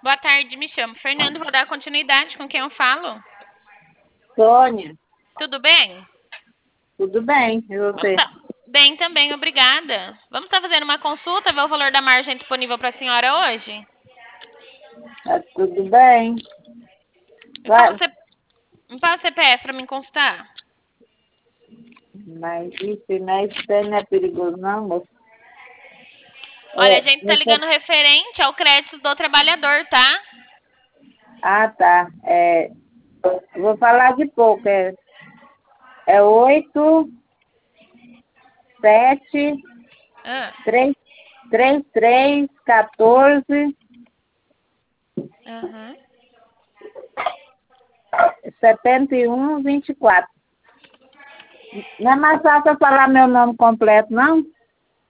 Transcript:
Boa tarde, me chamo Fernando, vou dar continuidade com quem eu falo. Sônia, Tudo bem? tudo bem? E Vamos você? tá... Bem também, obrigada. Vamos estar fazendo uma consulta, ver o valor da margem disponível para a senhora hoje? Tá tudo bem? Me fala, Vai, o C... Me fala o CPF para me consultar. mas isso aí não é perigoso, não, moço. Olha, a É, gente está ligando referente ao crédito do trabalhador, tá? tá. Vou falar de pouco. É 8, 7, Ah, 3, 3, 3, 14, aham. 71, 24. Não é mais fácil eu falar meu nome completo, não?